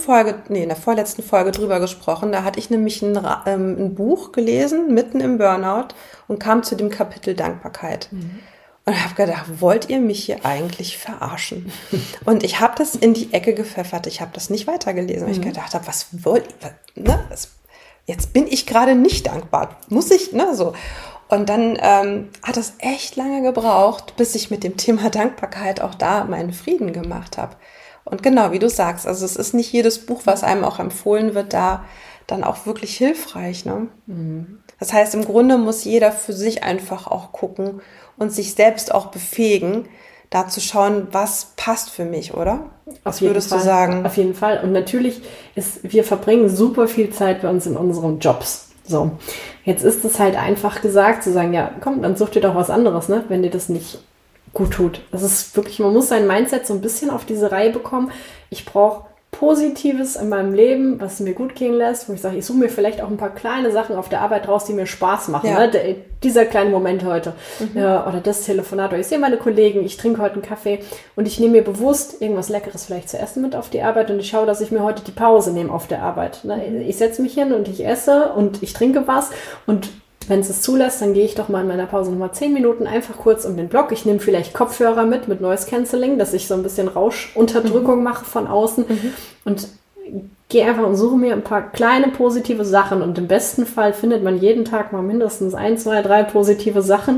der vorletzten Folge drüber gesprochen. Da hatte ich nämlich ein Buch gelesen, mitten im Burnout, und kam zu dem Kapitel Dankbarkeit. Und habe gedacht, wollt ihr mich hier eigentlich verarschen? Und ich habe das in die Ecke gepfeffert. Ich habe das nicht weitergelesen. Weil ich gedacht habe, was wollt ihr? Ne? Jetzt bin ich gerade nicht dankbar. Muss ich, ne, so. Und dann hat es echt lange gebraucht, bis ich mit dem Thema Dankbarkeit auch da meinen Frieden gemacht habe. Und genau, wie du sagst, also es ist nicht jedes Buch, was einem auch empfohlen wird, da dann auch wirklich hilfreich, ne? Das heißt, im Grunde muss jeder für sich einfach auch gucken und sich selbst auch befähigen, da zu schauen, was passt für mich, oder? Was würdest du sagen? Auf jeden Fall. Und natürlich wir verbringen super viel Zeit bei uns in unseren Jobs. So. Jetzt ist es halt einfach gesagt, zu sagen, ja, komm, dann such dir doch was anderes, ne, wenn dir das nicht gut tut. Das ist wirklich, man muss sein Mindset so ein bisschen auf diese Reihe bekommen. Ich brauche Positives in meinem Leben, was mir gut gehen lässt, wo ich sage, ich suche mir vielleicht auch ein paar kleine Sachen auf der Arbeit raus, die mir Spaß machen. Ja. Ne? Dieser kleine Moment heute. Ja, oder das Telefonat. Oder ich sehe meine Kollegen, ich trinke heute einen Kaffee und ich nehme mir bewusst irgendwas Leckeres vielleicht zu essen mit auf die Arbeit und ich schaue, dass ich mir heute die Pause nehme auf der Arbeit. Ne? Ich setze mich hin und ich esse und ich trinke was und wenn es zulässt, dann gehe ich doch mal in meiner Pause nochmal 10 Minuten einfach kurz um den Block. Ich nehme vielleicht Kopfhörer mit Noise Cancelling, dass ich so ein bisschen Rauschunterdrückung mache von außen und gehe einfach und suche mir ein paar kleine positive Sachen. Und im besten Fall findet man jeden Tag mal mindestens 1, 2, 3 positive Sachen,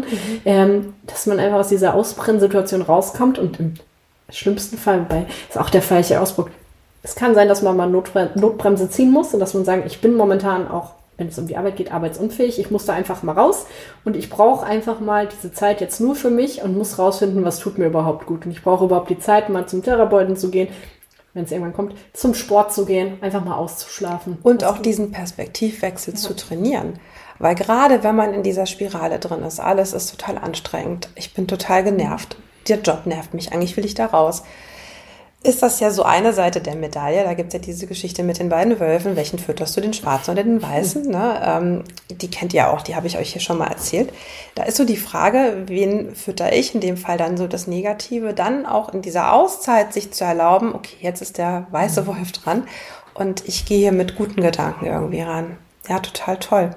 dass man einfach aus dieser Ausbrennsituation rauskommt. Und im schlimmsten Fall, wobei ist auch der falsche Ausdruck, es kann sein, dass man mal Notbremse ziehen muss und dass man sagt, ich bin momentan auch, wenn es um die Arbeit geht, arbeitsunfähig. Ich muss da einfach mal raus und ich brauche einfach mal diese Zeit jetzt nur für mich und muss rausfinden, was tut mir überhaupt gut. Und ich brauche überhaupt die Zeit, mal zum Therapeuten zu gehen, wenn es irgendwann kommt, zum Sport zu gehen, einfach mal auszuschlafen. Und auch diesen Perspektivwechsel zu trainieren. Weil gerade wenn man in dieser Spirale drin ist, alles ist total anstrengend, ich bin total genervt, der Job nervt mich, eigentlich will ich da raus. Ist das ja so eine Seite der Medaille. Da gibt es ja diese Geschichte mit den beiden Wölfen. Welchen fütterst du, den schwarzen oder den weißen? Ne? Die kennt ihr auch, die habe ich euch hier schon mal erzählt. Da ist so die Frage, wen fütter ich? In dem Fall dann so das Negative. Dann auch in dieser Auszeit sich zu erlauben, okay, jetzt ist der weiße Wolf dran und ich gehe hier mit guten Gedanken irgendwie ran. Ja, total toll.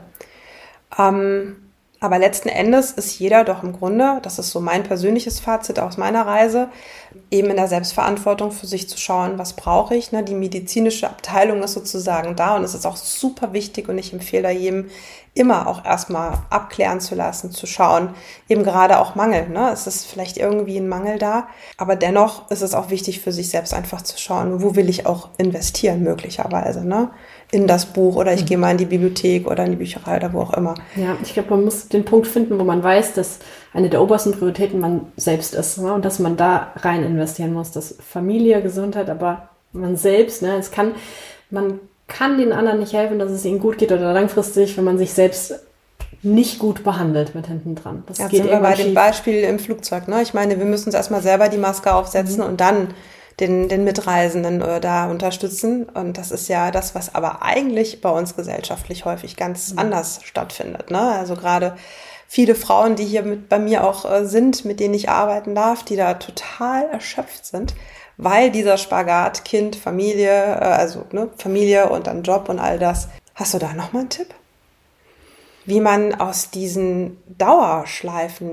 Aber letzten Endes ist jeder doch im Grunde, das ist so mein persönliches Fazit aus meiner Reise, eben in der Selbstverantwortung für sich zu schauen, was brauche ich. Ne? Die medizinische Abteilung ist sozusagen da und es ist auch super wichtig und ich empfehle da jedem immer auch erstmal abklären zu lassen, zu schauen, eben gerade auch Mangel. Ne? Es ist vielleicht irgendwie ein Mangel da, aber dennoch ist es auch wichtig für sich selbst einfach zu schauen, wo will ich auch investieren möglicherweise, ne? In das Buch oder ich gehe mal in die Bibliothek oder in die Bücherei oder wo auch immer. Ja, ich glaube, man muss den Punkt finden, wo man weiß, dass eine der obersten Prioritäten man selbst ist, ne? Und dass man da rein investieren muss. Das Familie, Gesundheit, aber man selbst, ne? Man kann den anderen nicht helfen, dass es ihnen gut geht oder langfristig, wenn man sich selbst nicht gut behandelt mit hinten dran. Das geht sind wir bei dem Beispiel im Flugzeug. Ne? Ich meine, wir müssen uns erstmal selber die Maske aufsetzen und dann den Mitreisenden da unterstützen. Und das ist ja das, was aber eigentlich bei uns gesellschaftlich häufig ganz anders stattfindet. Ne? Also gerade viele Frauen, die hier bei mir auch sind, mit denen ich arbeiten darf, die da total erschöpft sind, weil dieser Spagat Kind, Familie, Familie und dann Job und all das. Hast du da nochmal einen Tipp? Wie man aus diesen Dauerschleifen,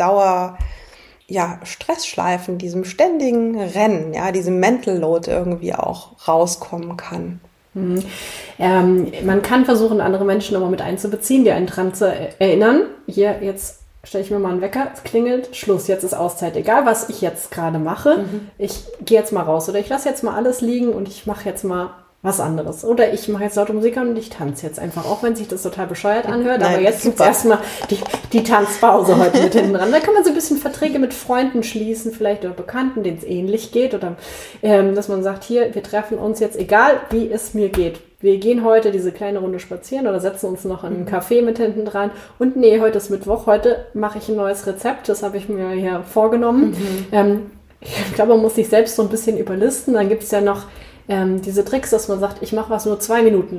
Stressschleifen, diesem ständigen Rennen, ja, diesem Mental Load irgendwie auch rauskommen kann. Man kann versuchen, andere Menschen nochmal mit einzubeziehen, die einen dran zu erinnern. Hier, jetzt stelle ich mir mal einen Wecker, es klingelt, Schluss, jetzt ist Auszeit. Egal, was ich jetzt gerade mache, ich gehe jetzt mal raus oder ich lasse jetzt mal alles liegen und ich mache jetzt mal was anderes. Oder ich mache jetzt laute Musik an und ich tanze jetzt einfach, auch wenn sich das total bescheuert anhört. Nein, aber jetzt gibt es erstmal die Tanzpause heute mit hinten dran. Da kann man so ein bisschen Verträge mit Freunden schließen, vielleicht oder Bekannten, denen es ähnlich geht. Oder dass man sagt, hier, wir treffen uns jetzt, egal wie es mir geht. Wir gehen heute diese kleine Runde spazieren oder setzen uns noch in einen Café mit hinten dran. Und nee, heute ist Mittwoch, heute mache ich ein neues Rezept. Das habe ich mir hier vorgenommen. Ich glaube, man muss sich selbst so ein bisschen überlisten. Dann gibt es ja noch diese Tricks, dass man sagt, ich mache was nur 2 Minuten lang.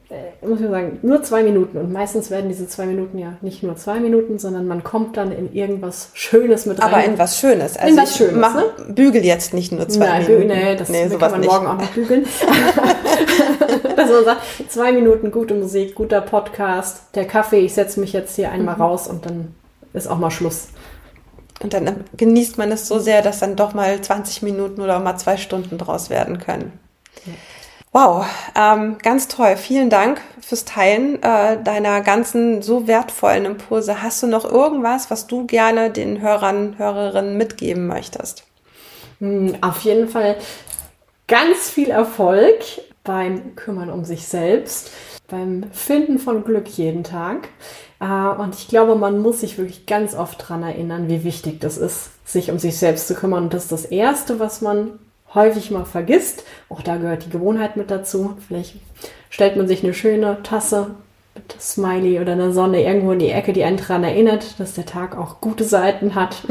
muss ich sagen, nur 2 Minuten. Und meistens werden diese 2 Minuten ja nicht nur 2 Minuten, sondern man kommt dann in irgendwas Schönes mit rein. Aber in was Schönes. Also in was Schönes, ne? Bügel jetzt nicht nur 2 Minuten. Nee, das kann man morgen auch noch bügeln. Dass man sagt, 2 Minuten gute Musik, guter Podcast, der Kaffee, ich setze mich jetzt hier einmal raus und dann ist auch mal Schluss. Und dann genießt man es so sehr, dass dann doch mal 20 Minuten oder auch mal 2 Stunden draus werden können. Ja. Wow, ganz toll. Vielen Dank fürs Teilen deiner ganzen so wertvollen Impulse. Hast du noch irgendwas, was du gerne den Hörern, Hörerinnen mitgeben möchtest? Auf jeden Fall ganz viel Erfolg beim Kümmern um sich selbst, beim Finden von Glück jeden Tag. Und ich glaube, man muss sich wirklich ganz oft daran erinnern, wie wichtig das ist, sich um sich selbst zu kümmern. Und das ist das Erste, was man häufig mal vergisst. Auch da gehört die Gewohnheit mit dazu. Vielleicht stellt man sich eine schöne Tasse mit Smiley oder einer Sonne irgendwo in die Ecke, die einen daran erinnert, dass der Tag auch gute Seiten hat.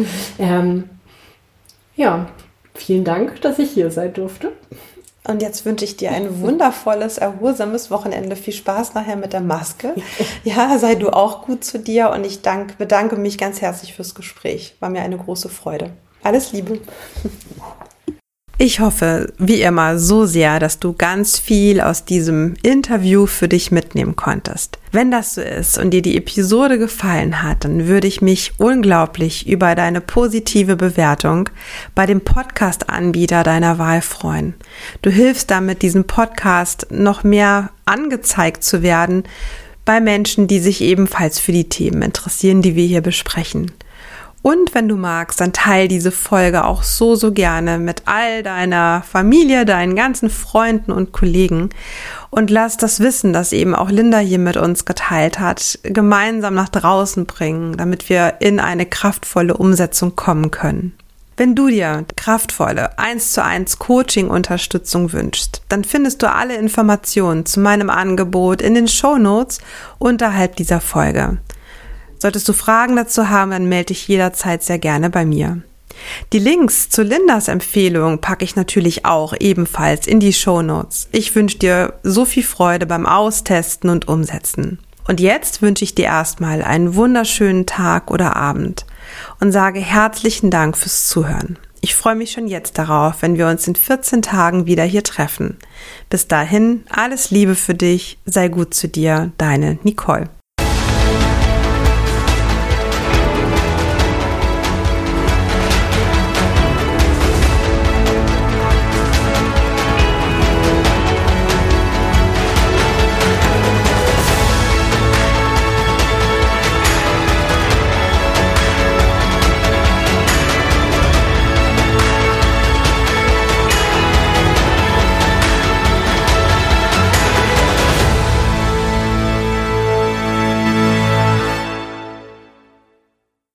Vielen Dank, dass ich hier sein durfte. Und jetzt wünsche ich dir ein wundervolles, erholsames Wochenende. Viel Spaß nachher mit der Maske. Ja, sei du auch gut zu dir und ich bedanke mich ganz herzlich fürs Gespräch. War mir eine große Freude. Alles Liebe. Ich hoffe, wie immer, so sehr, dass du ganz viel aus diesem Interview für dich mitnehmen konntest. Wenn das so ist und dir die Episode gefallen hat, dann würde ich mich unglaublich über deine positive Bewertung bei dem Podcast-Anbieter deiner Wahl freuen. Du hilfst damit, diesem Podcast noch mehr angezeigt zu werden bei Menschen, die sich ebenfalls für die Themen interessieren, die wir hier besprechen. Und wenn du magst, dann teile diese Folge auch so gerne mit all deiner Familie, deinen ganzen Freunden und Kollegen und lass das Wissen, das eben auch Linda hier mit uns geteilt hat, gemeinsam nach draußen bringen, damit wir in eine kraftvolle Umsetzung kommen können. Wenn du dir kraftvolle 1:1 Coaching-Unterstützung wünschst, dann findest du alle Informationen zu meinem Angebot in den Shownotes unterhalb dieser Folge. Solltest du Fragen dazu haben, dann melde dich jederzeit sehr gerne bei mir. Die Links zu Lindas Empfehlung packe ich natürlich auch ebenfalls in die Shownotes. Ich wünsche dir so viel Freude beim Austesten und Umsetzen. Und jetzt wünsche ich dir erstmal einen wunderschönen Tag oder Abend und sage herzlichen Dank fürs Zuhören. Ich freue mich schon jetzt darauf, wenn wir uns in 14 Tagen wieder hier treffen. Bis dahin, alles Liebe für dich, sei gut zu dir, deine Nicole.